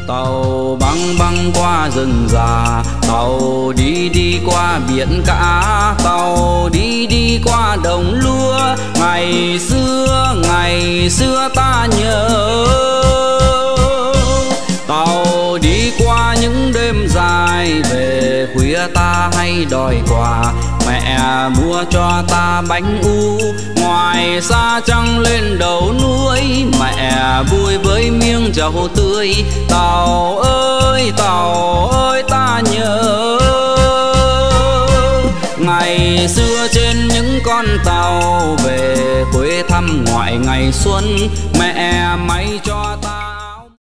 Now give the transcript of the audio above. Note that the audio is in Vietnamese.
Tàu băng băng qua rừng già, tàu đi đi qua biển cả, tàu đi đi qua đồng lúa. Ngày xưa ta nhớ, tàu đi qua những đêm dài, về khuya ta hay đòi quà. Mẹ mua cho ta bánh u, ngoài xa trăng lên đầu núi. Mẹ vui với miếng trầu tươi, tàu ơi ta nhớ. Ngày xưa trên những con tàu, về quê thăm ngoại ngày xuân. Mẹ may cho